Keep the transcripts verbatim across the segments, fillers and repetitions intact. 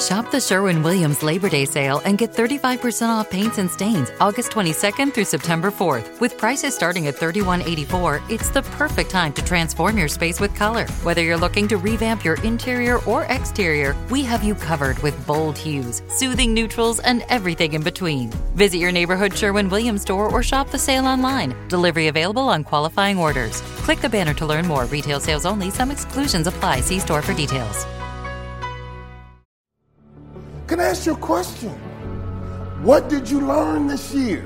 Shop the Sherwin-Williams Labor Day sale and get thirty-five percent off paints and stains August twenty-second through September fourth. With prices starting at thirty-one eighty-four, it's the perfect time to transform your space with color. Whether you're looking to revamp your interior or exterior, we have you covered with bold hues, soothing neutrals, and everything in between. Visit your neighborhood Sherwin-Williams store or shop the sale online. Delivery available on qualifying orders. Click the banner to learn more. Retail sales only. Some exclusions apply. See store for details. Can I ask you a question? What did you learn this year?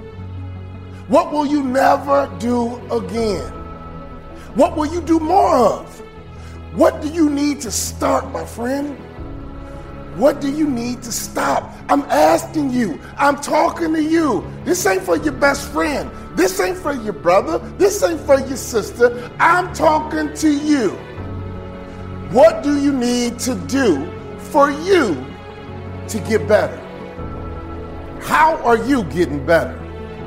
What will you never do again? What will you do more of? What do you need to start, my friend? What do you need to stop? I'm asking you. I'm talking to you. This ain't for your best friend. This ain't for your brother. This ain't for your sister. I'm talking to you. What do you need to do for you to get better? How are you getting better?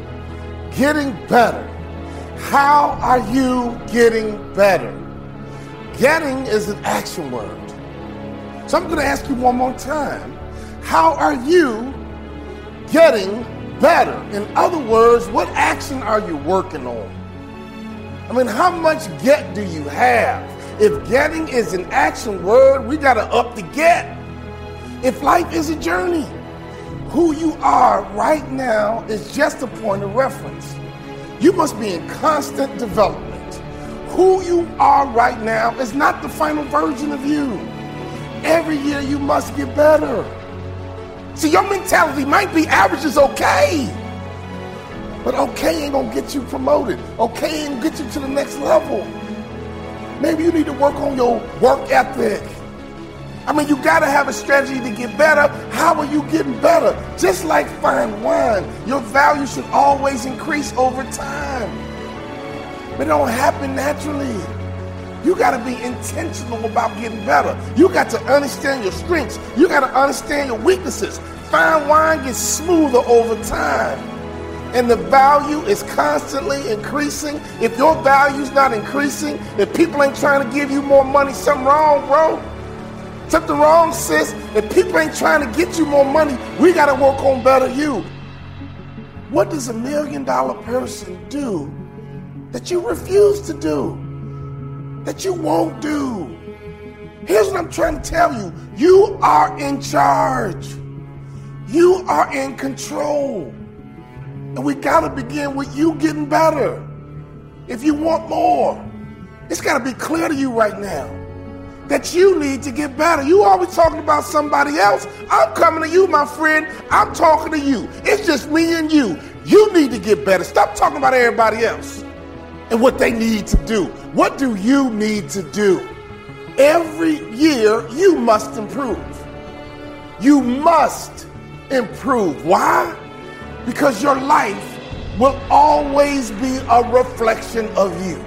Getting better. How are you getting better? Getting is an action word. So I'm going to ask you one more time. How are you getting better? In other words, what action are you working on? I mean, how much get do you have? If getting is an action word, we got to up the get. If life is a journey, who you are right now is just a point of reference. You must be in constant development. Who you are right now is not the final version of you. Every year you must get better. See, your mentality might be average is okay, but okay ain't gonna get you promoted. Okay ain't gonna get you to the next level. Maybe you need to work on your work ethic. I mean, you gotta have a strategy to get better. How are you getting better? Just like fine wine, your value should always increase over time. But it don't happen naturally. You gotta be intentional about getting better. You got to understand your strengths. You gotta understand your weaknesses. Fine wine gets smoother over time. And the value is constantly increasing. If your value's not increasing, if people ain't trying to give you more money, something wrong, bro. Something wrong, sis. If people ain't trying to get you more money, we got to work on better you. What does a million dollar person do that you refuse to do? That you won't do? Here's what I'm trying to tell you. You are in charge. You are in control. And we got to begin with you getting better. If you want more, it's got to be clear to you right now that you need to get better. You always talking about somebody else. I'm coming to you, my friend. I'm talking to you. It's just me and you. You need to get better. Stop talking about everybody else and what they need to do. What do you need to do? Every year, you must improve. You must improve. Why? Because your life will always be a reflection of you.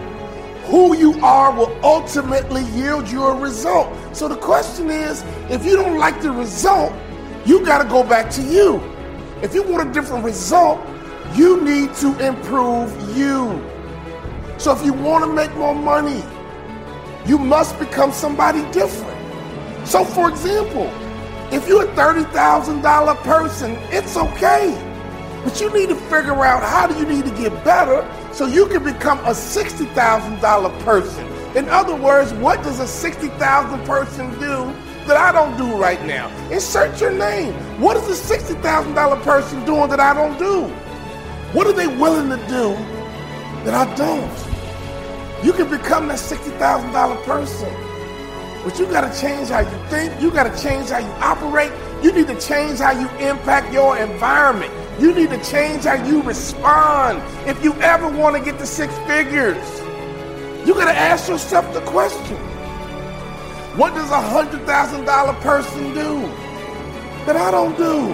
Who you are will ultimately yield you a result. So the question is, if you don't like the result, you got to go back to you. If you want a different result, you need to improve you. So if you want to make more money, you must become somebody different. So for example, if you're a thirty thousand dollars person, it's okay. But you need to figure out how do you need to get better so you can become a sixty thousand dollars person. In other words, what does a sixty thousand dollars person do that I don't do right now? Insert your name. What is a sixty thousand dollars person doing that I don't do? What are they willing to do that I don't? You can become that sixty thousand dollars person. But you got to change how you think. You got to change how you operate. You need to change how you impact your environment. You need to change how you respond. If you ever want to get to six figures, you got to ask yourself the question, what does a one hundred thousand dollars person do that I don't do?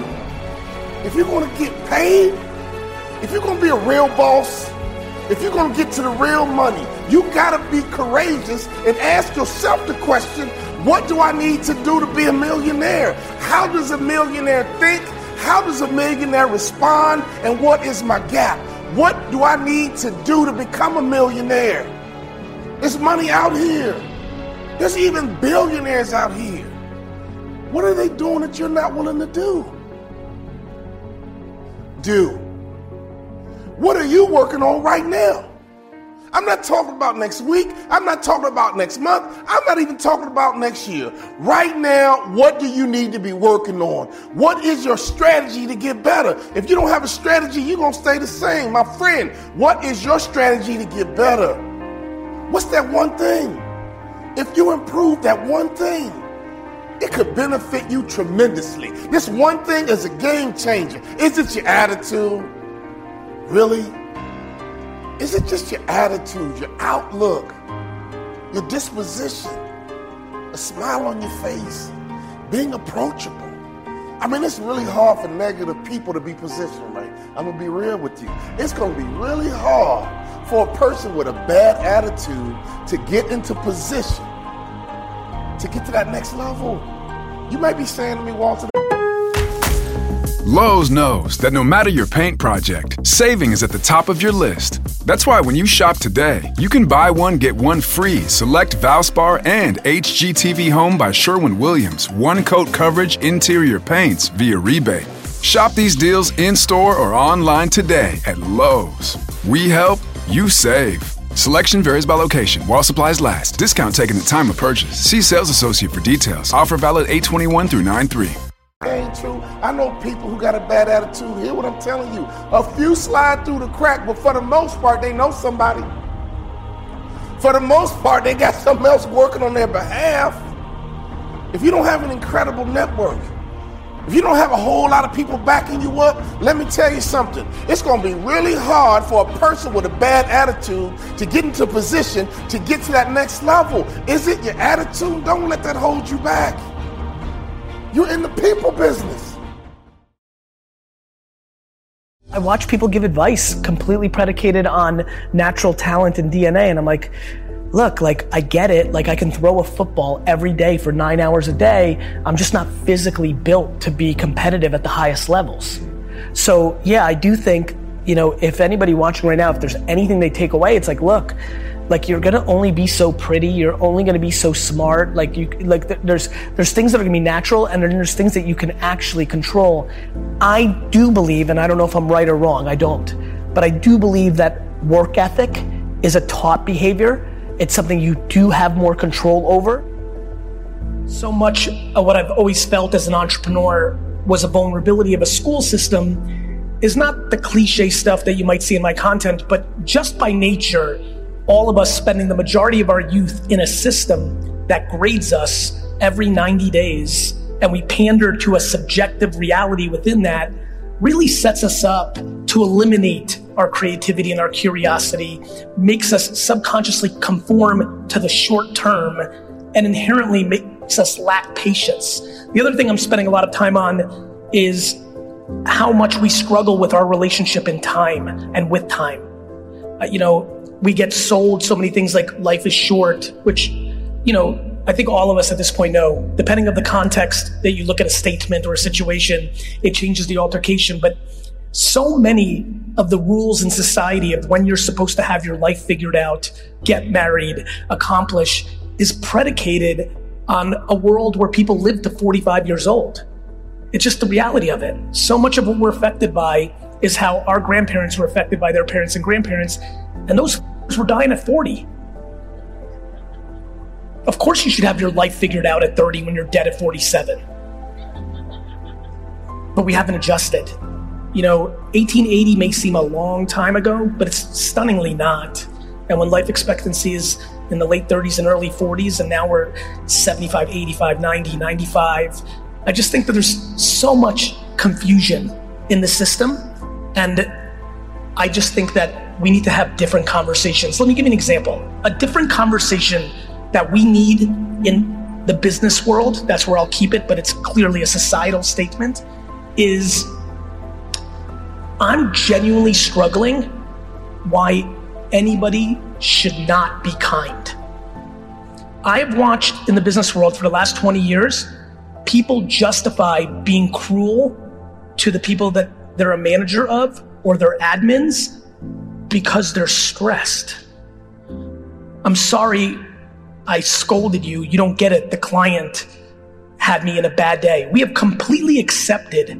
If you're going to get paid, if you're going to be a real boss, if you're going to get to the real money, you got to be courageous and ask yourself the question, what do I need to do to be a millionaire? How does a millionaire think? How does a millionaire respond? And what is my gap? What do I need to do to become a millionaire? There's money out here. There's even billionaires out here. What are they doing that you're not willing to do? Do. What are you working on right now? I'm not talking about next week. I'm not talking about next month. I'm not even talking about next year. Right now, what do you need to be working on? What is your strategy to get better? If you don't have a strategy, you're going to stay the same. My friend, what is your strategy to get better? What's that one thing? If you improve that one thing, it could benefit you tremendously. This one thing is a game changer. Is it your attitude? Really? Is it just your attitude, your outlook, your disposition, a smile on your face, being approachable? I mean, it's really hard for negative people to be positioned right. I'm going to be real with you. It's going to be really hard for a person with a bad attitude to get into position, to get to that next level. You might be saying to me, Walter, Lowe's knows that no matter your paint project, saving is at the top of your list. That's why when you shop today, you can buy one, get one free select Valspar and H G T V Home by Sherwin-Williams one-coat coverage interior paints via rebate. Shop these deals in-store or online today at Lowe's. We help, you save. Selection varies by location. While supplies last. Discount taken at time of purchase. See sales associate for details. Offer valid eight twenty-one through nine three. Ain't true. I know people who got a bad attitude. Hear what I'm telling you. A few slide through the crack, but for the most part, they know somebody. For the most part, they got something else working on their behalf. If you don't have an incredible network, if you don't have a whole lot of people backing you up, let me tell you something. It's going to be really hard for a person with a bad attitude to get into position to get to that next level. Is it your attitude? Don't let that hold you back. You're in the people business. I watch people give advice completely predicated on natural talent and D N A, and I'm like, look, like I get it, like I can throw a football every day for nine hours a day. I'm just not physically built to be competitive at the highest levels. So yeah, I do think, you know, if anybody watching right now, if there's anything they take away, it's like, look, like you're gonna only be so pretty, you're only gonna be so smart, like you, like there's there's things that are gonna be natural, and then there's things that you can actually control. I do believe, and I don't know if I'm right or wrong, I don't, but I do believe that work ethic is a taught behavior. It's something you do have more control over. So much of what I've always felt as an entrepreneur was a vulnerability of a school system is not the cliche stuff that you might see in my content, but just by nature, all of us spending the majority of our youth in a system that grades us every ninety days, and we pander to a subjective reality within that, really sets us up to eliminate our creativity and our curiosity, makes us subconsciously conform to the short term, and inherently makes us lack patience. The other thing I'm spending a lot of time on is how much we struggle with our relationship in time and with time. Uh, you know, we get sold so many things like life is short, which, you know, I think all of us at this point know, depending on the context that you look at a statement or a situation, it changes the altercation. But so many of the rules in society of when you're supposed to have your life figured out, get married, accomplish, is predicated on a world where people live to forty-five years old. It's just the reality of it. So much of what we're affected by is how our grandparents were affected by their parents and grandparents, and those f***ers were dying at forty. Of course you should have your life figured out at thirty when you're dead at forty-seven. But we haven't adjusted. You know, eighteen eighty may seem a long time ago, but it's stunningly not. And when life expectancy is in the late thirties and early forties, and now we're seventy-five, eighty-five, ninety, ninety-five, I just think that there's so much confusion in the system. And I just think that we need to have different conversations. Let me give you an example. A different conversation that we need in the business world, that's where I'll keep it, but it's clearly a societal statement, is I'm genuinely struggling why anybody should not be kind. I've watched in the business world for the last twenty years, people justify being cruel to the people that they're a manager of or their admins because they're stressed. I'm sorry I scolded you, you don't get it. The client had me in a bad day. We have completely accepted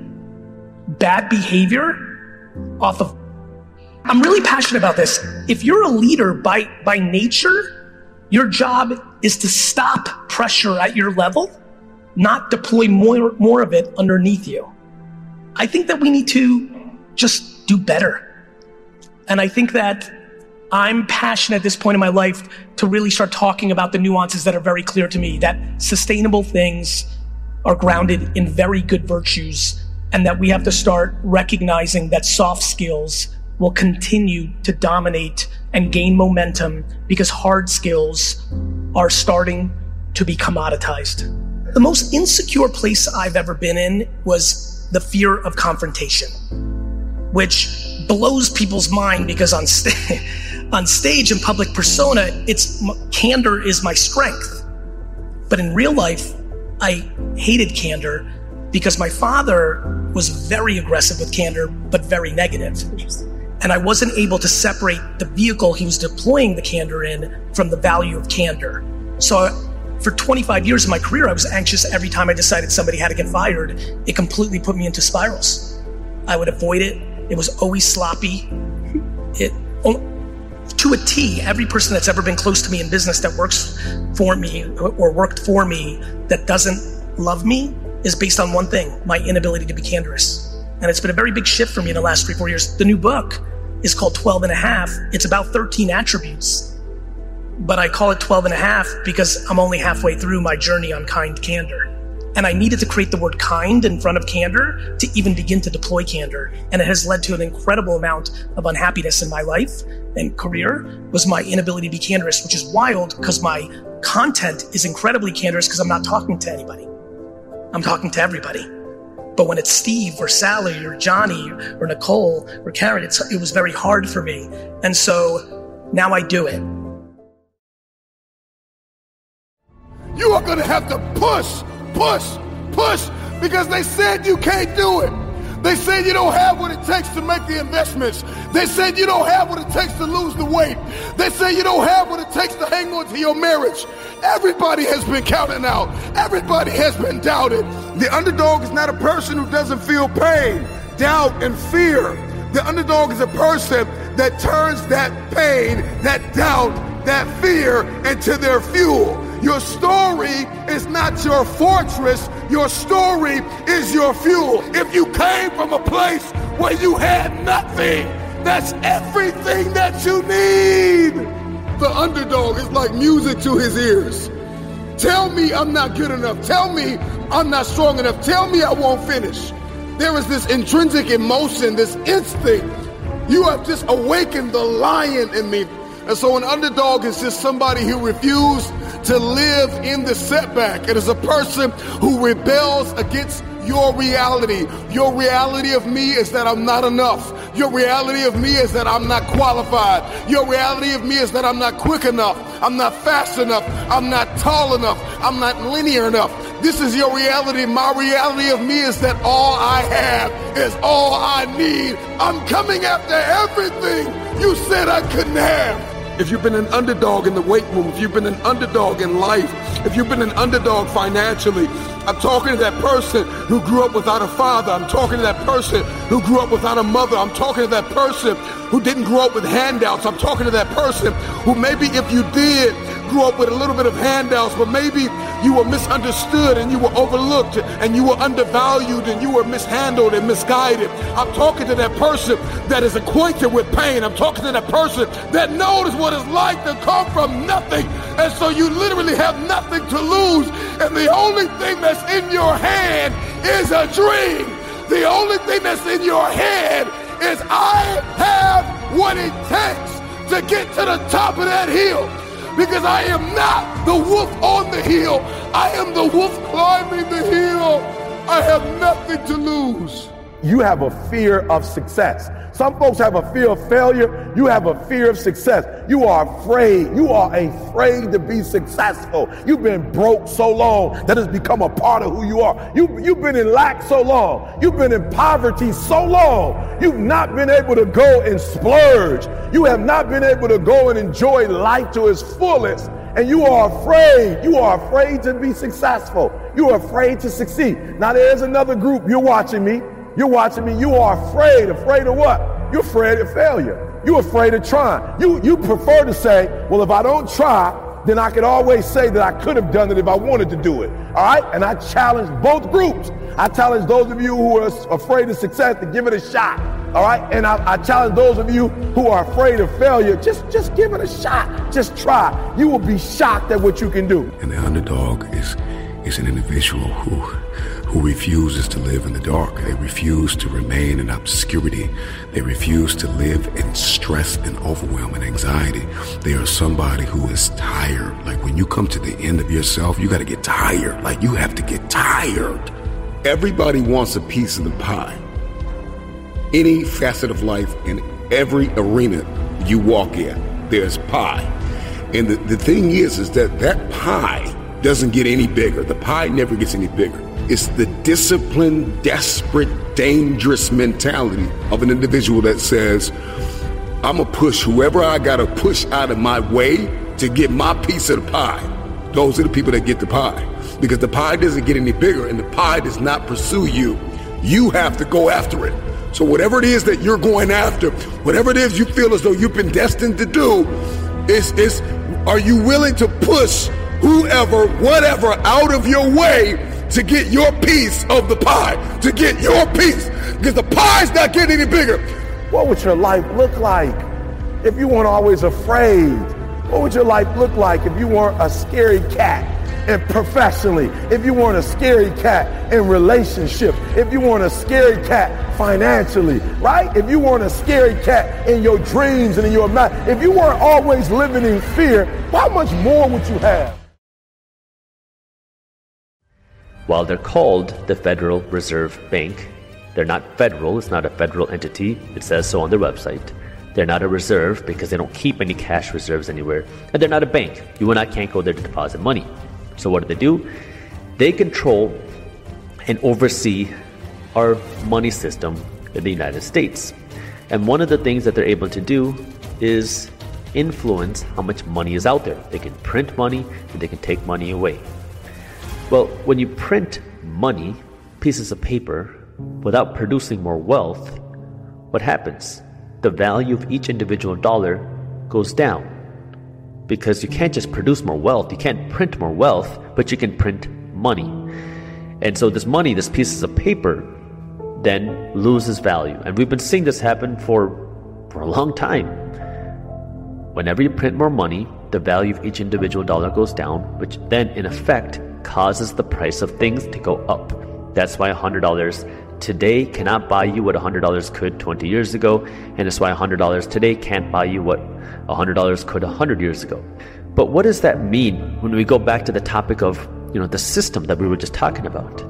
bad behavior off of. I'm really passionate about this. If you're a leader by, by nature, your job is to stop pressure at your level, not deploy more, more of it underneath you. I think that we need to just do better. And I think that I'm passionate at this point in my life to really start talking about the nuances that are very clear to me, that sustainable things are grounded in very good virtues, and that we have to start recognizing that soft skills will continue to dominate and gain momentum because hard skills are starting to be commoditized. The most insecure place I've ever been in was the fear of confrontation, which blows people's mind because on, sta- on stage and public persona, it's candor is my strength. But in real life, I hated candor because my father was very aggressive with candor, but very negative. And I wasn't able to separate the vehicle he was deploying the candor in from the value of candor. So for twenty-five years of my career, I was anxious every time I decided somebody had to get fired. It completely put me into spirals. I would avoid it. It was always sloppy. It, to a T, every person that's ever been close to me in business that works for me or worked for me that doesn't love me is based on one thing, my inability to be candorous. And it's been a very big shift for me in the last three, four years. The new book is called twelve and a half. It's about thirteen attributes, but I call it twelve and a half because I'm only halfway through my journey on kind candor. And I needed to create the word kind in front of candor to even begin to deploy candor. And it has led to an incredible amount of unhappiness in my life and career was my inability to be candorous, which is wild because my content is incredibly candorous because I'm not talking to anybody. I'm talking to everybody. But when it's Steve or Sally or Johnny or Nicole or Karen, it's, it was very hard for me. And so now I do it. You are going to have to push, push, push, because they said you can't do it. They said you don't have what it takes to make the investments. They said you don't have what it takes to lose the weight. They say you don't have what it takes to hang on to your marriage. Everybody has been counted out. Everybody has been doubted. The underdog is not a person who doesn't feel pain, doubt, and fear. The underdog is a person that turns that pain, that doubt, that fear into their fuel. Your story is not your fortress. Your story is your fuel. If you came from a place where you had nothing, that's everything that you need. The underdog is like music to his ears. Tell me I'm not good enough. Tell me I'm not strong enough. Tell me I won't finish. There is this intrinsic emotion, this instinct. You have just awakened the lion in me. And so an underdog is just somebody who refused to live in the setback. It is a person who rebels against your reality. Your reality of me is that I'm not enough. Your reality of me is that I'm not qualified. Your reality of me is that I'm not quick enough. I'm not fast enough. I'm not tall enough. I'm not linear enough. This is your reality. My reality of me is that all I have is all I need. I'm coming after everything you said I couldn't have. If you've been an underdog in the weight room, if you've been an underdog in life, if you've been an underdog financially, I'm talking to that person who grew up without a father. I'm talking to that person who grew up without a mother. I'm talking to that person who didn't grow up with handouts. I'm talking to that person who maybe if you did grow up with a little bit of handouts, but maybe you were misunderstood and you were overlooked and you were undervalued and you were mishandled and misguided. I'm talking to that person that is acquainted with pain. I'm talking to that person that knows what it's like to come from nothing. And so you literally have nothing to lose. And the only thing that's in your hand is a dream. The only thing that's in your head is I have what it takes to get to the top of that hill. Because I am not the wolf on the hill. I am the wolf climbing the hill. I have nothing to lose. You have a fear of success. Some folks have a fear of failure. You have a fear of success. You are afraid. You are afraid to be successful. You've been broke so long that it's become a part of who you are. You, you've been in lack so long. You've been in poverty so long. You've not been able to go and splurge. You have not been able to go and enjoy life to its fullest. And you are afraid. You are afraid to be successful. You are afraid to succeed. Now there's another group. You're watching me. You're watching me. You are afraid. Afraid of what? You're afraid of failure. You're afraid of trying. You, you prefer to say, well, if I don't try, then I could always say that I could have done it if I wanted to do it. All right? And I challenge both groups. I challenge those of you who are afraid of success to give it a shot. All right? And I, I challenge those of you who are afraid of failure, just, just give it a shot. Just try. You will be shocked at what you can do. And the underdog is, is an individual who, who refuses to live in the dark. They refuse to remain in obscurity. They refuse to live in stress and overwhelm and anxiety. They are somebody who is tired. Like when you come to the end of yourself, you got to get tired. Like you have to get tired. Everybody wants a piece of the pie. Any facet of life, in every arena you walk in, there's pie. And the, the thing is, is that that pie doesn't get any bigger. The pie never gets any bigger. It's the disciplined, desperate, dangerous mentality of an individual that says, I'm gonna push whoever I gotta push out of my way to get my piece of the pie. Those are the people that get the pie. Because the pie doesn't get any bigger and the pie does not pursue you. You have to go after it. So whatever it is that you're going after, whatever it is you feel as though you've been destined to do, is, is are you willing to push whoever, whatever out of your way to get your piece of the pie, to get your piece? Because the pie's not getting any bigger. What would your life look like if you weren't always afraid? What would your life look like if you weren't a scary cat? And professionally, if you weren't a scary cat in relationships, if you weren't a scary cat financially, right? If you weren't a scary cat in your dreams and in your mind, if you weren't always living in fear, how much more would you have? While they're called the Federal Reserve Bank, they're not federal. It's not a federal entity. It says so on their website. They're not a reserve because they don't keep any cash reserves anywhere. And they're not a bank. You and I can't go there to deposit money. So what do they do? They control and oversee our money system in the United States. And one of the things that they're able to do is influence how much money is out there. They can print money and they can take money away. Well, when you print money, pieces of paper, without producing more wealth, what happens? The value of each individual dollar goes down. Because you can't just produce more wealth, you can't print more wealth, but you can print money. And so this money, this pieces of paper, then loses value. And we've been seeing this happen for, for a long time. Whenever you print more money, the value of each individual dollar goes down, which then in effect causes the price of things to go up. That's why one hundred dollars today cannot buy you what one hundred dollars could twenty years ago, and that's why one hundred dollars today can't buy you what one hundred dollars could one hundred years ago. But what does that mean when we go back to the topic of, you know, the system that we were just talking about?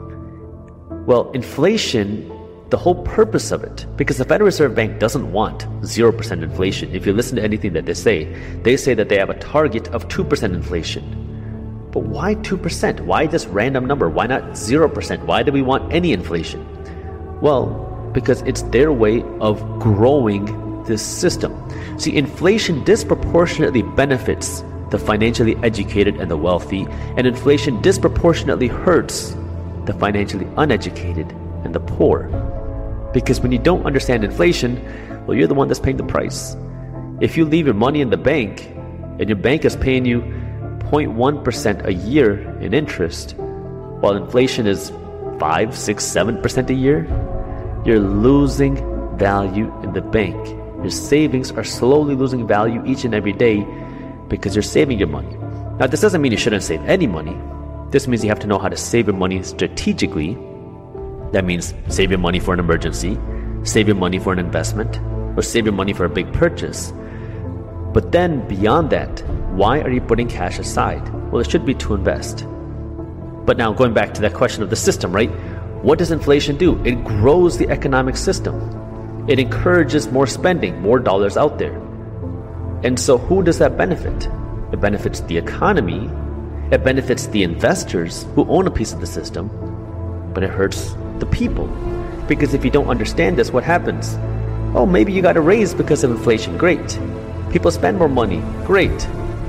Well, inflation, the whole purpose of it, because the Federal Reserve Bank doesn't want zero percent inflation. If you listen to anything that they say, they say that they have a target of two percent inflation. But why two percent? Why this random number? Why not zero percent? Why do we want any inflation? Well, because it's their way of growing this system. See, inflation disproportionately benefits the financially educated and the wealthy, and inflation disproportionately hurts the financially uneducated and the poor. Because when you don't understand inflation, well, you're the one that's paying the price. If you leave your money in the bank and your bank is paying you zero point one percent a year in interest, while inflation is five, six, seven percent a year, you're losing value in the bank. Your savings are slowly losing value each and every day because you're saving your money. Now, this doesn't mean you shouldn't save any money. This means you have to know how to save your money strategically. That means save your money for an emergency, save your money for an investment, or save your money for a big purchase. But then beyond that, why are you putting cash aside? Well, it should be to invest. But now going back to that question of the system, right? What does inflation do? It grows the economic system. It encourages more spending, more dollars out there. And so who does that benefit? It benefits the economy. It benefits the investors who own a piece of the system. But it hurts the people. Because if you don't understand this, what happens? Oh, maybe you got a raise because of inflation. Great. People spend more money. Great. But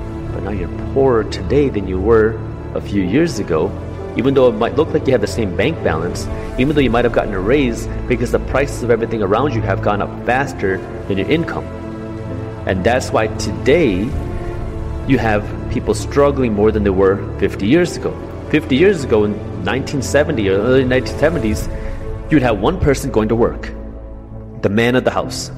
now you're poorer today than you were a few years ago, even though it might look like you have the same bank balance, even though you might have gotten a raise because the prices of everything around you have gone up faster than your income. And that's why today you have people struggling more than they were fifty years ago. fifty years ago, in nineteen seventy or early nineteen seventies, you'd have one person going to work, the man of the house.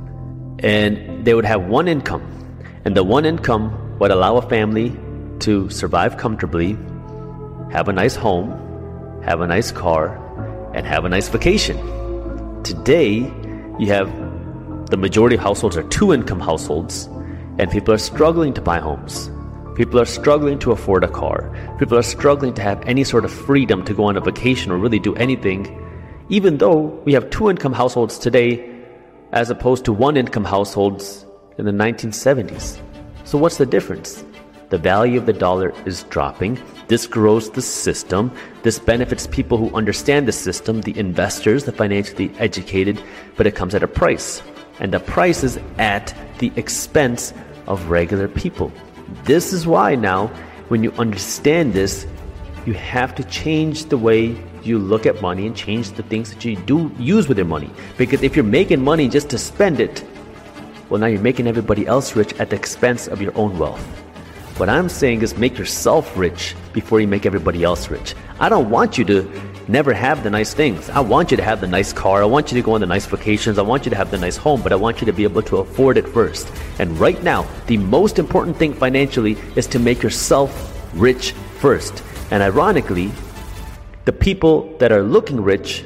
And they would have one income. And the one income would allow a family to survive comfortably, have a nice home, have a nice car, and have a nice vacation. Today, you have the majority of households are two-income households, and people are struggling to buy homes. People are struggling to afford a car. People are struggling to have any sort of freedom to go on a vacation or really do anything, even though we have two-income households today as opposed to one-income households in the nineteen seventies. So what's the difference? The value of the dollar is dropping. This grows the system. This benefits people who understand the system, the investors, the financially educated, but it comes at a price. And the price is at the expense of regular people. This is why now, when you understand this, you have to change the way you look at money and change the things that you do use with your money. Because if you're making money just to spend it, well, now you're making everybody else rich at the expense of your own wealth. What I'm saying is make yourself rich before you make everybody else rich. I don't want you to never have the nice things. I want you to have the nice car. I want you to go on the nice vacations. I want you to have the nice home, but I want you to be able to afford it first. And right now, the most important thing financially is to make yourself rich first. And ironically, the people that are looking rich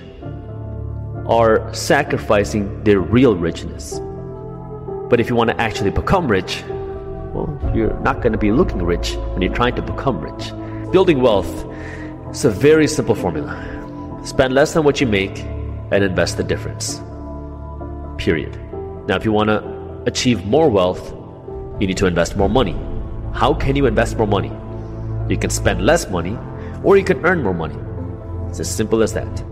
are sacrificing their real richness. But if you want to actually become rich, well, you're not going to be looking rich when you're trying to become rich. Building wealth, it's a very simple formula. Spend less than what you make and invest the difference. Period. Now, if you want to achieve more wealth, you need to invest more money. How can you invest more money? You can spend less money, or you can earn more money. It's as simple as that.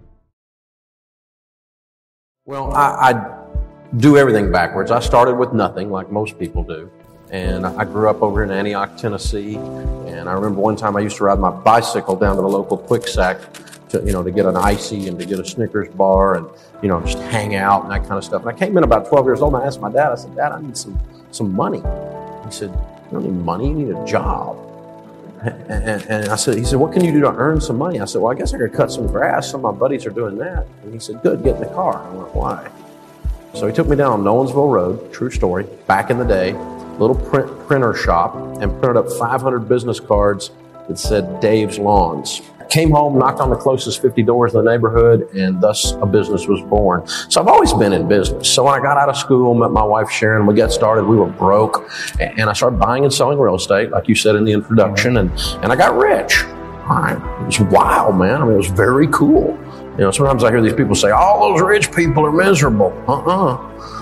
Well, I, I do everything backwards. I started with nothing, like most people do. And I grew up over in Antioch, Tennessee. And I remember one time I used to ride my bicycle down to the local Quick Sack to, you know, to get an icy and to get a Snickers bar and, you know, just hang out and that kind of stuff. And I came in about twelve years old and I asked my dad, I said, Dad, I need some, some money. He said, you don't need money, you need a job. And, and, and I said, he said, what can you do to earn some money? I said, well, I guess I could cut some grass. Some of my buddies are doing that. And he said, good, get in the car. I went, why? So he took me down Nolensville Road, true story, back in the day, little print, printer shop, and printed up five hundred business cards that said Dave's Lawns. Came home, knocked on the closest fifty doors in the neighborhood, and thus a business was born. So I've always been in business. So when I got out of school, met my wife Sharon, we got started, we were broke, and I started buying and selling real estate, like you said in the introduction, and, and I got rich. Right. It was wild, man. I mean, it was very cool. You know, sometimes I hear these people say, all those rich people are miserable. Uh-uh.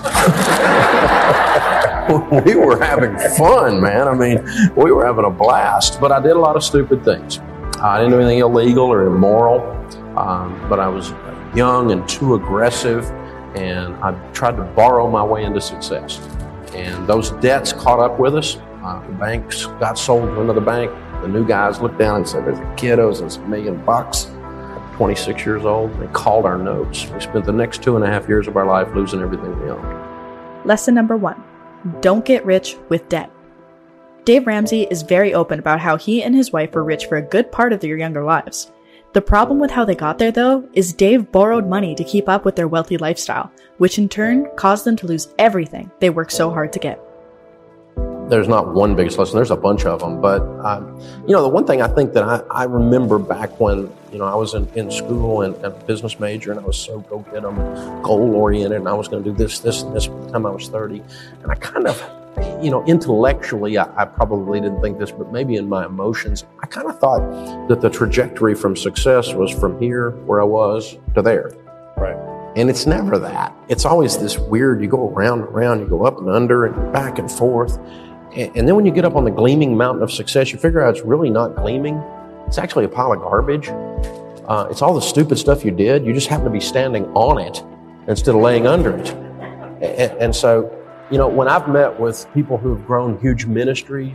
We were having fun, man. I mean, we were having a blast, but I did a lot of stupid things. I didn't do anything illegal or immoral, um, but I was young and too aggressive, and I tried to borrow my way into success. And those debts caught up with us. Uh, the banks got sold to another bank. The new guys looked down and said, there's a kiddos and it's a million bucks. twenty-six years old. They called our notes. We spent the next two and a half years of our life losing everything we owned. Lesson number one, don't get rich with debt. Dave Ramsey is very open about how he and his wife were rich for a good part of their younger lives. The problem with how they got there, though, is Dave borrowed money to keep up with their wealthy lifestyle, which in turn caused them to lose everything they worked so hard to get. There's not one biggest lesson. There's a bunch of them. But, um, you know, the one thing I think that I, I remember back when, you know, I was in, in school and a business major and I was so go-get-em, goal-oriented, and I was going to do this, this, and this by the time I was thirty. And I kind of, you know, intellectually, I, I probably didn't think this, but maybe in my emotions, I kind of thought that the trajectory from success was from here, where I was, to there. Right. And it's never that. It's always this weird, you go around and around, you go up and under and back and forth. And then when you get up on the gleaming mountain of success, you figure out it's really not gleaming. It's actually a pile of garbage. Uh, it's all the stupid stuff you did. You just happen to be standing on it instead of laying under it. And, and so, you know, when I've met with people who have grown huge ministries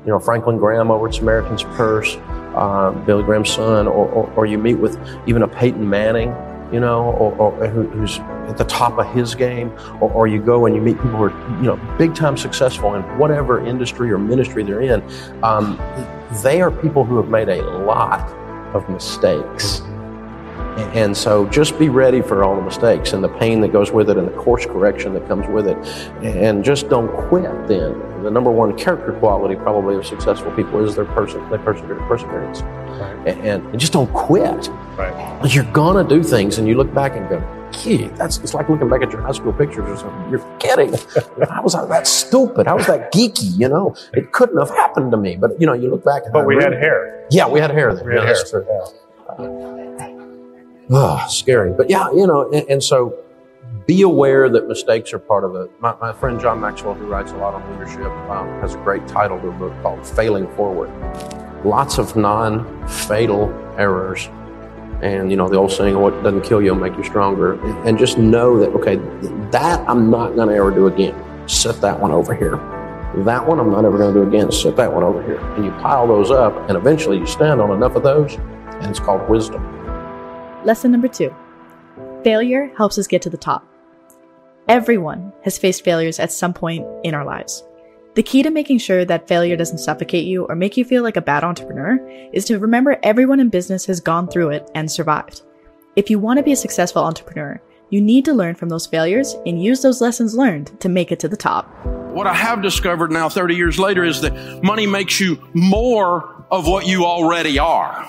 you know, Franklin Graham over at Samaritan's Purse, uh, Billy Graham's son, or, or, or you meet with even a Peyton Manning, you know, or, or who, who's at the top of his game, or, or you go and you meet people who are, you know, big time successful in whatever industry or ministry they're in. Um, they are people who have made a lot of mistakes. And so just be ready for all the mistakes and the pain that goes with it and the course correction that comes with it. And just don't quit then. The number one character quality probably of successful people is their person, their perseverance. Right. And, and just don't quit. Right. You're going to do things and you look back and go, gee, that's, it's like looking back at your high school pictures or something. You're kidding. How was I that stupid? How was that geeky? You know, it couldn't have happened to me. But, you know, you look back. And but I we really, had hair. Yeah, we had hair then. We had yeah, hair. That's true. Yeah. Oh, scary. But yeah, you know, and, and so be aware that mistakes are part of it. My, my friend John Maxwell, who writes a lot on leadership, um, has a great title to a book called Failing Forward. Lots of non-fatal errors. And, you know, the old saying, what doesn't kill you will make you stronger. And, and just know that, okay, that I'm not going to ever do again. Set that one over here. That one I'm not ever going to do again. Set that one over here. And you pile those up, and eventually you stand on enough of those, and it's called wisdom. Lesson number two. Failure helps us get to the top. Everyone has faced failures at some point in our lives. The key to making sure that failure doesn't suffocate you or make you feel like a bad entrepreneur is to remember everyone in business has gone through it and survived. If you want to be a successful entrepreneur, you need to learn from those failures and use those lessons learned to make it to the top. What I have discovered now thirty years later is that money makes you more of what you already are.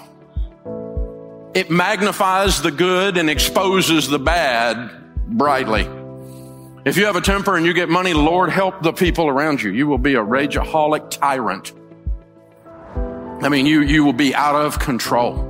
It magnifies the good and exposes the bad brightly. If you have a temper and you get money, Lord, help the people around you. You will be a rageaholic tyrant. I mean, you, you will be out of control.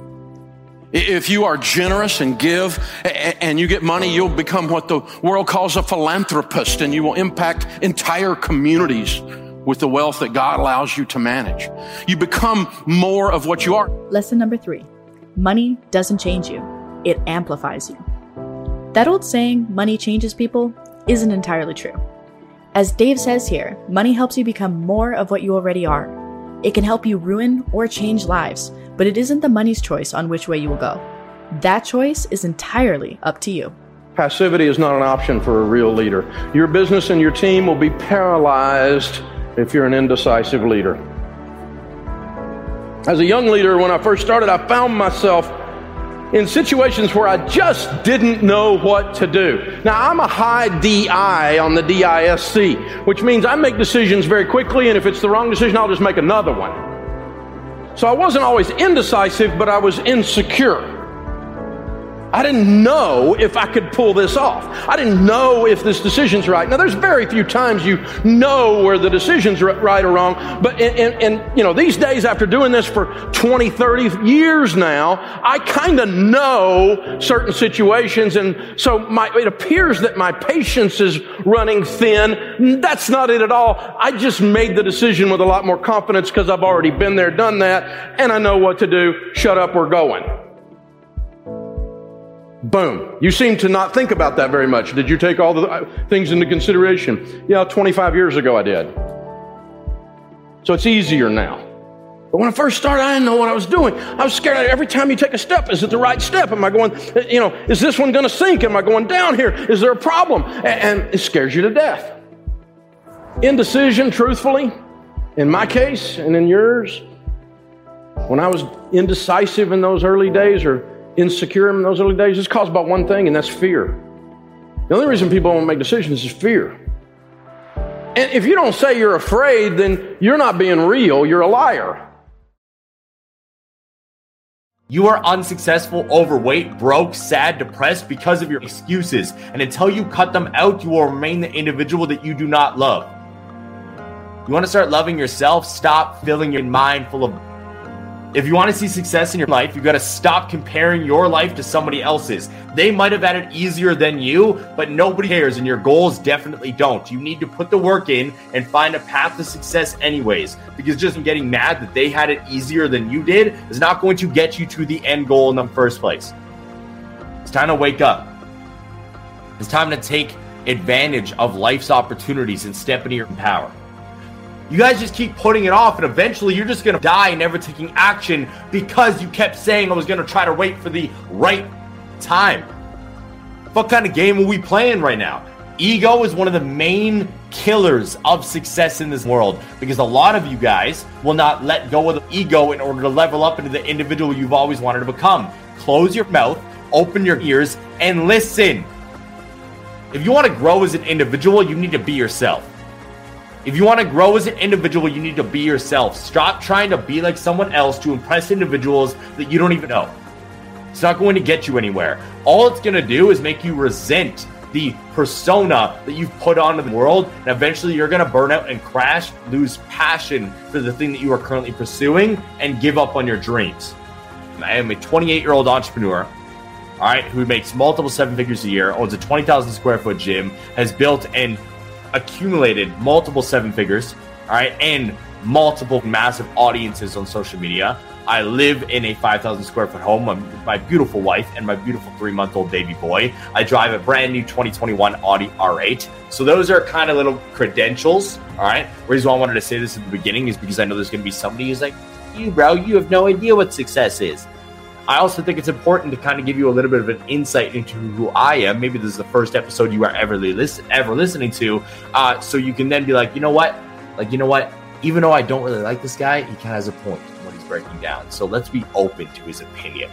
If you are generous and give and you get money, you'll become what the world calls a philanthropist, and you will impact entire communities with the wealth that God allows you to manage. You become more of what you are. Lesson number three. Money doesn't change you. It amplifies you. That old saying, money changes people, isn't entirely true. As Dave says here, money helps you become more of what you already are. It can help you ruin or change lives, but it isn't the money's choice on which way you will go. That choice is entirely up to you. Passivity is not an option for a real leader. Your business and your team will be paralyzed if you're an indecisive leader. As a young leader, when I first started, I found myself in situations where I just didn't know what to do. Now, I'm a high D I on the D I S C, which means I make decisions very quickly, and if it's the wrong decision, I'll just make another one. So I wasn't always indecisive, but I was insecure. I didn't know if I could pull this off. I didn't know if this decision's right. Now, there's very few times you know where the decision's right or wrong, but and, and, and you know, these days after doing this for twenty, thirty years now, I kind of know certain situations, and so my, it appears that my patience is running thin. That's not it at all. I just made the decision with a lot more confidence because I've already been there, done that, and I know what to do. Shut up, we're going. Boom. You seem to not think about that very much. Did you take all the things into consideration? Yeah, twenty-five years ago I did. So it's easier now. But when I first started, I didn't know what I was doing. I was scared. Every time you take a step, is it the right step? Am I going, you know, is this one going to sink? Am I going down here? Is there a problem? And it scares you to death. Indecision, truthfully, in my case and in yours, when I was indecisive in those early days or insecure in those early days, it's caused by one thing, and that's fear. The only reason people won't make decisions is fear. And if you don't say you're afraid, then you're not being real, you're a liar. You are unsuccessful, overweight, broke, sad, depressed because of your excuses. And until you cut them out, you will remain the individual that you do not love. You want to start loving yourself? Stop filling your mind full of... If you want to see success in your life, you've got to stop comparing your life to somebody else's. They might have had it easier than you, but nobody cares, and your goals definitely don't. You need to put the work in and find a path to success anyways, because just getting mad that they had it easier than you did is not going to get you to the end goal in the first place. It's time to wake up. It's time to take advantage of life's opportunities and step into your power. You guys just keep putting it off, and eventually you're just going to die never taking action because you kept saying I was going to try to wait for the right time. What kind of game are we playing right now? Ego is one of the main killers of success in this world because a lot of you guys will not let go of the ego in order to level up into the individual you've always wanted to become. Close your mouth, open your ears, and listen. If you want to grow as an individual, you need to be yourself. If you want to grow as an individual, you need to be yourself. Stop trying to be like someone else to impress individuals that you don't even know. It's not going to get you anywhere. All it's going to do is make you resent the persona that you've put onto the world, and eventually you're going to burn out and crash, lose passion for the thing that you are currently pursuing, and give up on your dreams. I am a twenty-eight-year-old entrepreneur, all right, who makes multiple seven figures a year, owns a twenty thousand square foot gym, has built and accumulated multiple seven figures, all right, and multiple massive audiences on social media. I live in a five thousand square foot home with my beautiful wife and my beautiful three-month-old baby boy. I drive a brand new twenty twenty-one Audi R eight. So those are kind of little credentials, all right? The reason why I wanted to say this at the beginning is because I know there's going to be somebody who's like, you, bro, you have no idea what success is. I also think it's important to kind of give you a little bit of an insight into who I am. Maybe this is the first episode you are ever, listen, ever listening to, uh, so you can then be like, you know what? Like, you know what? Even though I don't really like this guy, he kind of has a point when he's breaking down. So let's be open to his opinion.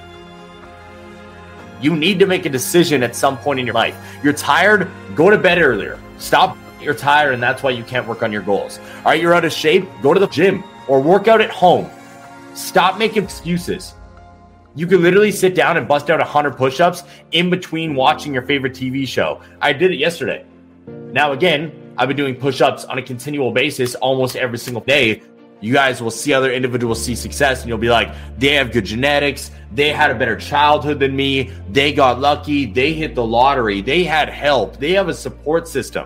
You need to make a decision at some point in your life. You're tired, go to bed earlier. Stop, you're tired, and that's why you can't work on your goals. All right, you're out of shape, go to the gym or work out at home. Stop making excuses. You can literally sit down and bust out one hundred push-ups in between watching your favorite T V show. I did it yesterday. Now, again, I've been doing push-ups on a continual basis almost every single day. You guys will see other individuals see success, and you'll be like, they have good genetics. They had a better childhood than me. They got lucky. They hit the lottery. They had help. They have a support system.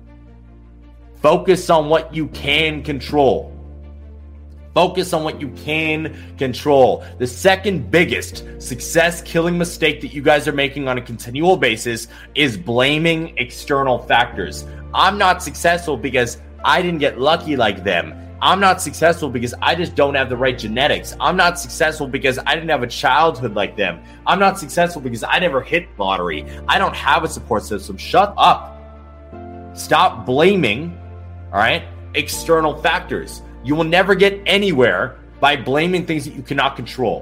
Focus on what you can control. Focus on what you can control. The second biggest success-killing mistake that you guys are making on a continual basis is blaming external factors. I'm not successful because I didn't get lucky like them. I'm not successful because I just don't have the right genetics. I'm not successful because I didn't have a childhood like them. I'm not successful because I never hit lottery. I don't have a support system. Shut up. Stop blaming, all right, external factors. You will never get anywhere by blaming things that you cannot control.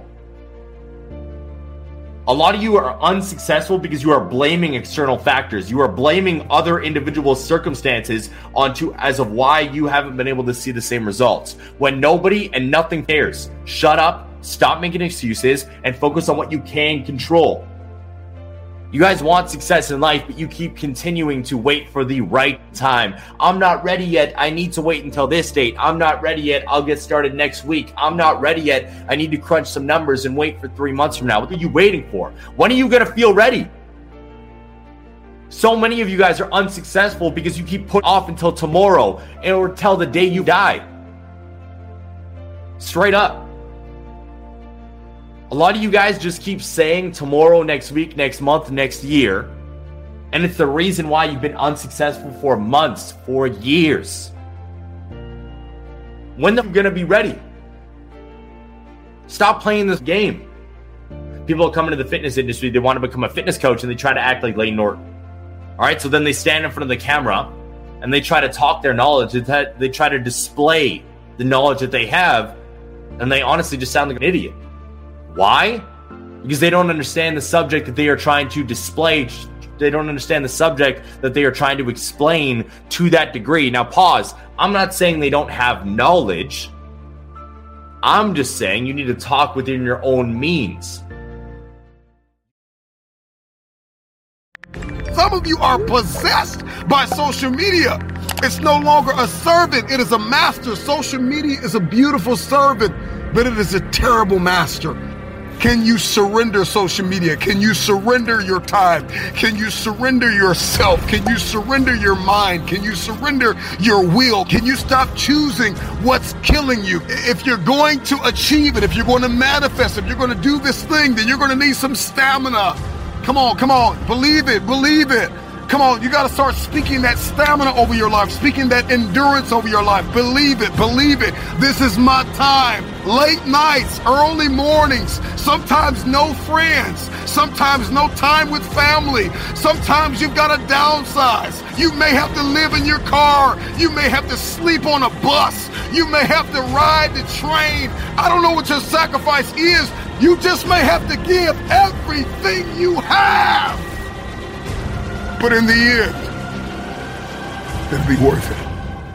A lot of you are unsuccessful because you are blaming external factors. You are blaming other individual circumstances onto as of why you haven't been able to see the same results. When nobody and nothing cares, shut up, stop making excuses, and focus on what you can control. You guys want success in life, but you keep continuing to wait for the right time. I'm not ready yet. I need to wait until this date. I'm not ready yet. I'll get started next week. I'm not ready yet. I need to crunch some numbers and wait for three months from now. What are you waiting for? When are you going to feel ready? So many of you guys are unsuccessful because you keep putting off until tomorrow or till the day you die. Straight up. A lot of you guys just keep saying tomorrow, next week, next month, next year. And it's the reason why you've been unsuccessful for months, for years. When are you going to be ready? Stop playing this game. People come into the fitness industry, they want to become a fitness coach, and they try to act like Layne Norton. All right, so then they stand in front of the camera, and they try to talk their knowledge. They try to display the knowledge that they have, and they honestly just sound like an idiot. Why? Because they don't understand the subject that they are trying to display. They don't understand the subject that they are trying to explain to that degree. Now, pause. I'm not saying they don't have knowledge. I'm just saying you need to talk within your own means. Some of you are possessed by social media. It's no longer a servant. It is a master. Social media is a beautiful servant, but it is a terrible master. Can you surrender social media? Can you surrender your time? Can you surrender yourself? Can you surrender your mind? Can you surrender your will? Can you stop choosing what's killing you? If you're going to achieve it, if you're going to manifest, if you're going to do this thing, then you're going to need some stamina. Come on, come on. Believe it, believe it. Come on, you got to start speaking that stamina over your life, speaking that endurance over your life. Believe it, believe it. This is my time. Late nights, early mornings, sometimes no friends, sometimes no time with family. Sometimes you've got to downsize. You may have to live in your car. You may have to sleep on a bus. You may have to ride the train. I don't know what your sacrifice is. You just may have to give everything you have. But in the end, it'll be worth it.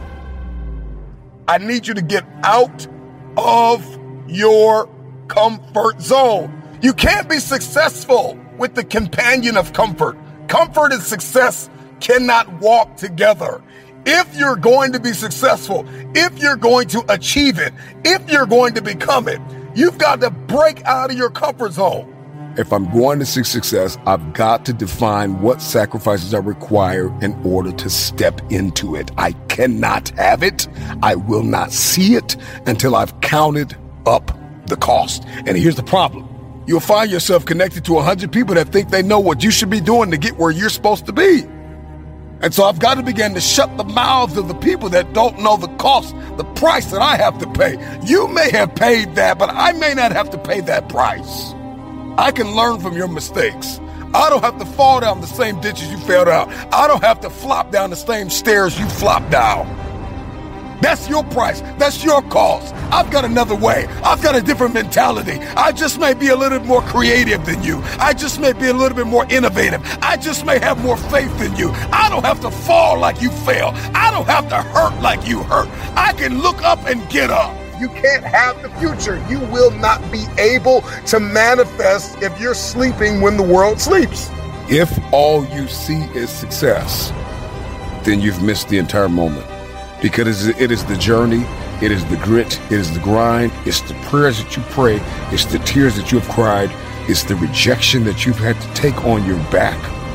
I need you to get out of your comfort zone. You can't be successful with the companion of comfort. Comfort and success cannot walk together. If you're going to be successful, if you're going to achieve it, if you're going to become it, you've got to break out of your comfort zone. If I'm going to see success, I've got to define what sacrifices are required in order to step into it. I cannot have it. I will not see it until I've counted up the cost. And here's the problem. You'll find yourself connected to a hundred people that think they know what you should be doing to get where you're supposed to be. And so I've got to begin to shut the mouths of the people that don't know the cost, the price that I have to pay. You may have paid that, but I may not have to pay that price. I can learn from your mistakes. I don't have to fall down the same ditches you fell down. I don't have to flop down the same stairs you flopped down. That's your price. That's your cost. I've got another way. I've got a different mentality. I just may be a little bit more creative than you. I just may be a little bit more innovative. I just may have more faith than you. I don't have to fall like you fell. I don't have to hurt like you hurt. I can look up and get up. You can't have the future. You will not be able to manifest if you're sleeping when the world sleeps. If all you see is success, then you've missed the entire moment. Because it is the journey, it is the grit, it is the grind, it's the prayers that you pray, it's the tears that you have cried, it's the rejection that you've had to take on your back.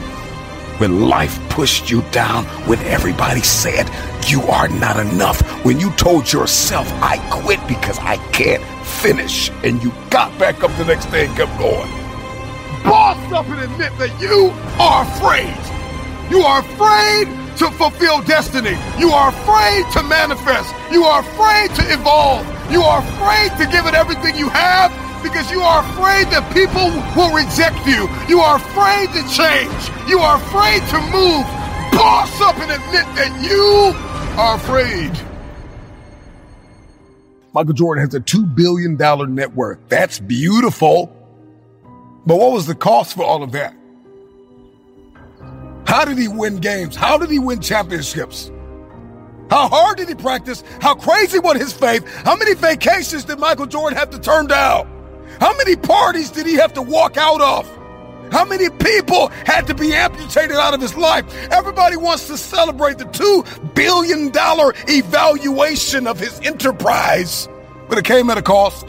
When life pushed you down, when everybody said you are not enough, when you told yourself, I quit because I can't finish, and you got back up the next day and kept going. Boss up and admit that you are afraid. You are afraid to fulfill destiny. You are afraid to manifest. You are afraid to evolve. You are afraid to give it everything you have because you are afraid that people will reject you. You are afraid to change. You are afraid to move. Boss up and admit that you are afraid. Michael Jordan has a two billion dollars net worth. That's beautiful. But what was the cost for all of that? How did he win games? How did he win championships? How hard did he practice? How crazy was his faith? How many vacations did Michael Jordan have to turn down? How many parties did he have to walk out of? How many people had to be amputated out of his life? Everybody wants to celebrate the two billion dollars evaluation of his enterprise, but it came at a cost.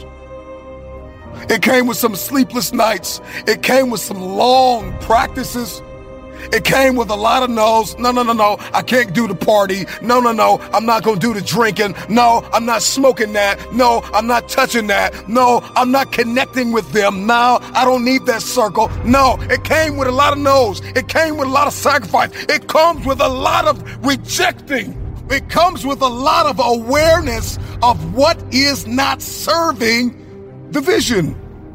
It came with some sleepless nights. It came with some long practices. It came with a lot of no's. No, no, no, no. I can't do the party. No, no, no. I'm not going to do the drinking. No, I'm not smoking that. No, I'm not touching that. No, I'm not connecting with them. No, I don't need that circle. No, it came with a lot of no's. It came with a lot of sacrifice. It comes with a lot of rejecting. It comes with a lot of awareness of what is not serving the vision.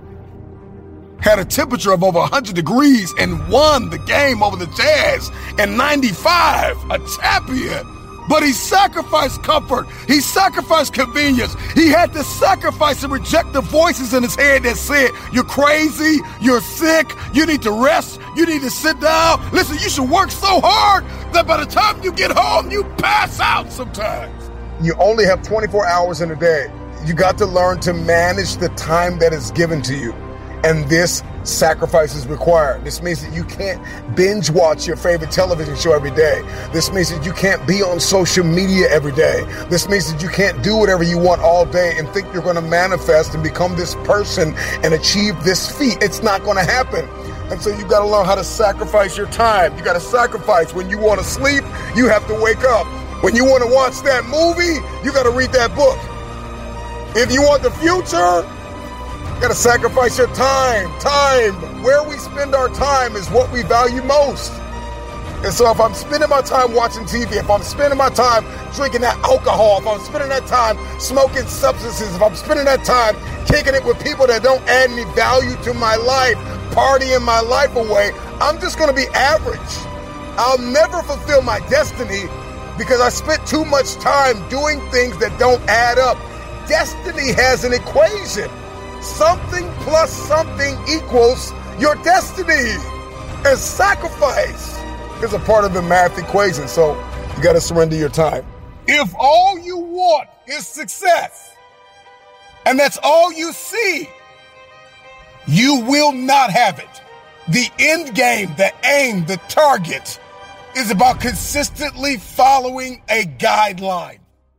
Had a temperature of over one hundred degrees and won the game over the Jazz in ninety-five, a champion. But he sacrificed comfort. He sacrificed convenience. He had to sacrifice and reject the voices in his head that said, you're crazy, you're sick, you need to rest, you need to sit down. Listen, you should work so hard that by the time you get home, you pass out sometimes. You only have twenty-four hours in a day. You got to learn to manage the time that is given to you. And this sacrifice is required. This means that you can't binge watch your favorite television show every day. This means that you can't be on social media every day. This means that you can't do whatever you want all day and think you're going to manifest and become this person and achieve this feat. It's not going to happen. And so you got to learn how to sacrifice your time. You got to sacrifice. When you want to sleep, you have to wake up. When you want to watch that movie, you got to read that book. If you want the future, you gotta sacrifice your time. Time. Where we spend our time is what we value most. And so if I'm spending my time watching T V, if I'm spending my time drinking that alcohol, if I'm spending that time smoking substances, if I'm spending that time kicking it with people that don't add any value to my life, partying my life away, I'm just going to be average. I'll never fulfill my destiny because I spent too much time doing things that don't add up. Destiny has an equation. Something plus something equals your destiny. And sacrifice is a part of the math equation. So you got to surrender your time. If all you want is success, and that's all you see, you will not have it. The end game, the aim, the target is about consistently following a guideline.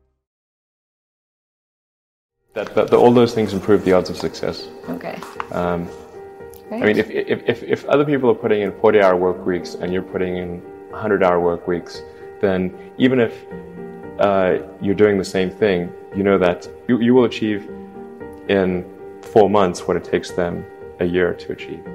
That, that, that all those things improve the odds of success. Okay. Um, Right. I mean, if, if if if other people are putting in forty-hour work weeks and you're putting in one hundred-hour work weeks, then even if uh, you're doing the same thing, you know that you, you will achieve in four months what it takes them a year to achieve.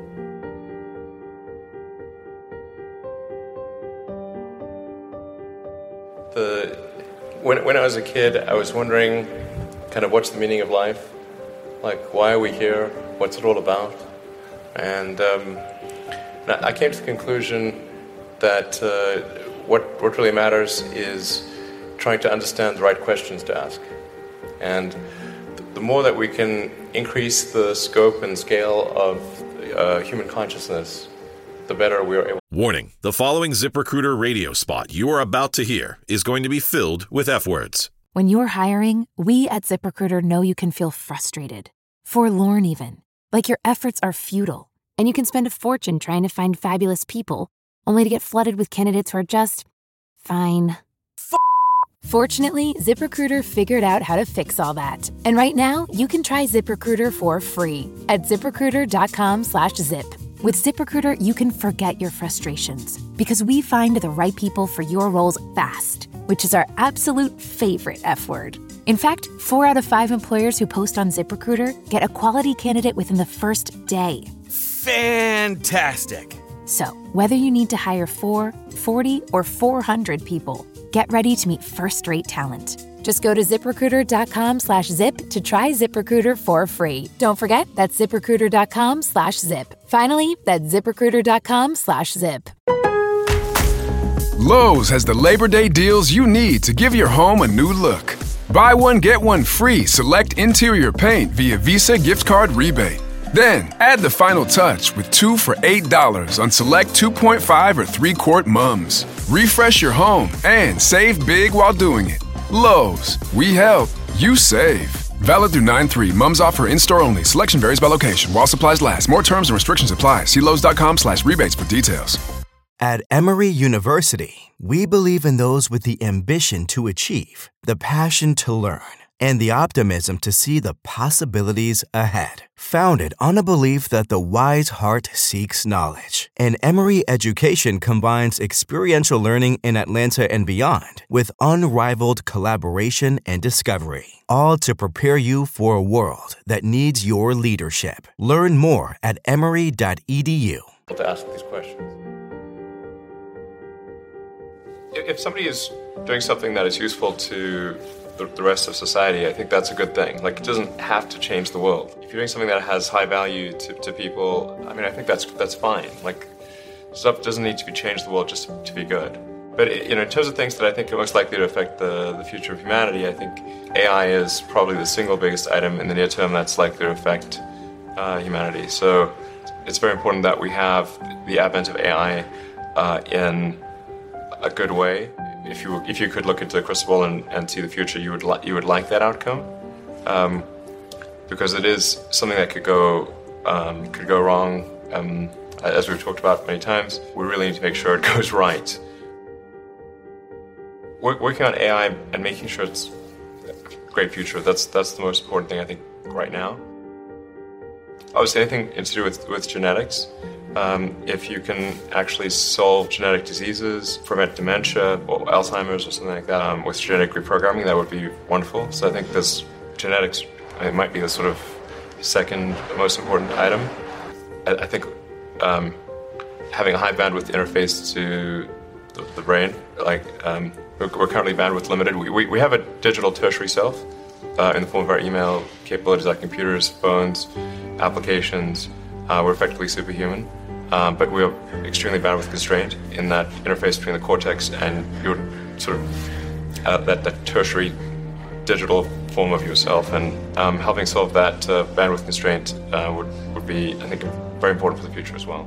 The when when I was a kid, I was wondering, kind of, what's the meaning of life? Like, why are we here? What's it all about? And um, I came to the conclusion that uh, what what really matters is trying to understand the right questions to ask. And the more that we can increase the scope and scale of uh, human consciousness, the better we are able. Warning, the following ZipRecruiter radio spot you are about to hear is going to be filled with F-words. When you're hiring, we at ZipRecruiter know you can feel frustrated, forlorn even, like your efforts are futile, and you can spend a fortune trying to find fabulous people, only to get flooded with candidates who are just fine. F- Fortunately, ZipRecruiter figured out how to fix all that. And right now, you can try ZipRecruiter for free at ZipRecruiter.com slash zip. With ZipRecruiter, you can forget your frustrations because we find the right people for your roles fast, which is our absolute favorite F word. In fact, four out of five employers who post on ZipRecruiter get a quality candidate within the first day. Fantastic. So, whether you need to hire four, forty, or four hundred people, get ready to meet first-rate talent. Just go to ZipRecruiter.com slash zip to try ZipRecruiter for free. Don't forget, that's ZipRecruiter.com slash zip. Finally, that's ZipRecruiter.com slash zip. Lowe's has the Labor Day deals you need to give your home a new look. Buy one, get one free select interior paint via Visa gift card rebate. Then, add the final touch with two for eight dollars on select two point five or three quart mums. Refresh your home and save big while doing it. Lowe's, we help, you save. Valid through nine three. Mums offer in-store only. Selection varies by location. While supplies last. More terms and restrictions apply. See Lowe's.com slash rebates for details. At Emory University, we believe in those with the ambition to achieve, the passion to learn, and the optimism to see the possibilities ahead. Founded on a belief that the wise heart seeks knowledge, and Emory education combines experiential learning in Atlanta and beyond with unrivaled collaboration and discovery, all to prepare you for a world that needs your leadership. Learn more at emory dot e d u. To ask these questions. If somebody is doing something that is useful to the, the rest of society, I think that's a good thing. Like, it doesn't have to change the world. If you're doing something that has high value to, to people, I mean, I think that's that's fine. Like, stuff doesn't need to be changed the world just to, to be good. But, you know, in terms of things that I think are most likely to affect the, the future of humanity, I think A I is probably the single biggest item in the near term that's likely to affect uh, humanity. So it's very important that we have the advent of A I uh, in a good way. If you if you could look into the crystal ball and, and see the future, you would li- you would like that outcome, um, because it is something that could go um, could go wrong. Um, as we've talked about many times, we really need to make sure it goes right. Work, working on A I and making sure it's a great future, that's that's the most important thing I think right now. Obviously, anything to do with, with genetics. Um, if you can actually solve genetic diseases, prevent dementia or Alzheimer's or something like that um, with genetic reprogramming, that would be wonderful. So I think this genetics, it might be the sort of second most important item. I, I think um, having a high bandwidth interface to the, the brain. Like um, we're, we're currently bandwidth limited. We, we, we have a digital tertiary self uh, in the form of our email capabilities, like computers, phones, applications. Uh, we're effectively superhuman, um, but we're extremely bandwidth constrained in that interface between the cortex and your sort of uh, that, that tertiary digital form of yourself. And um, helping solve that uh, bandwidth constraint uh, would, would be, I think, very important for the future as well.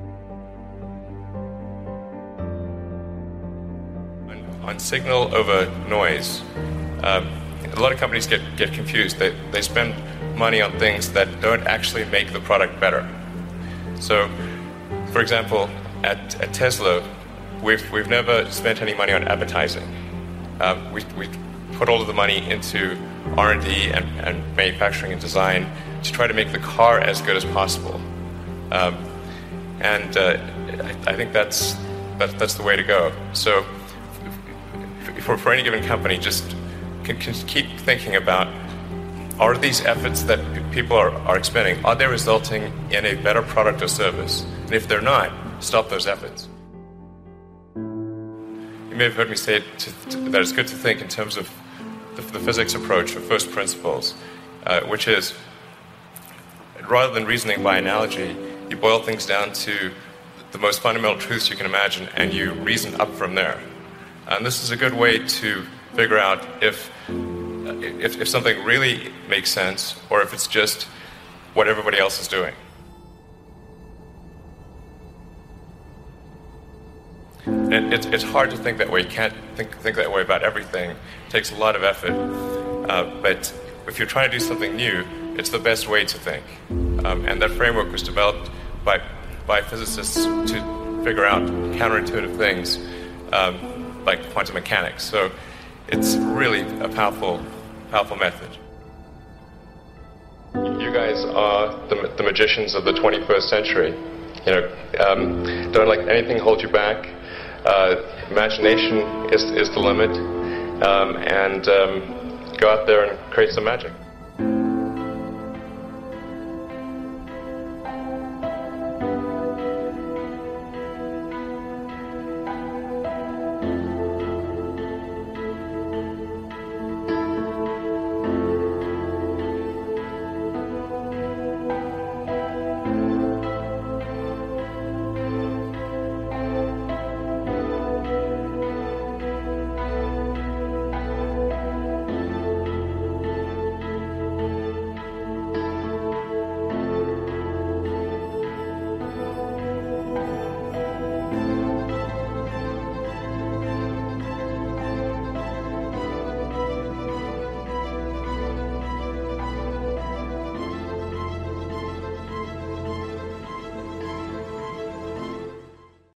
On signal over noise, um, a lot of companies get, get confused. They, they spend money on things that don't actually make the product better. So, for example, at, at Tesla, we've, we've never spent any money on advertising. Um, we, we put all of the money into R and D and, and manufacturing and design to try to make the car as good as possible. Um, and uh, I, I think that's, that, that's the way to go. So, For, for any given company, just can, can keep thinking about, are these efforts that p- people are, are expending, are they resulting in a better product or service? And if they're not, stop those efforts. You may have heard me say to, to, that it's good to think in terms of the, the physics approach of first principles, uh, which is, rather than reasoning by analogy, you boil things down to the most fundamental truths you can imagine, and you reason up from there. And this is a good way to figure out if, if if something really makes sense or if it's just what everybody else is doing. And it, it's hard to think that way. You can't think, think that way about everything. It takes a lot of effort. Uh, but if you're trying to do something new, it's the best way to think. Um, and that framework was developed by, by physicists to figure out counterintuitive things. Um, like quantum mechanics. So it's really a powerful, powerful method. You guys are the, the magicians of the twenty-first century. You know, um, don't let anything hold you back. Uh, imagination is, is the limit. Um, and um, go out there and create some magic.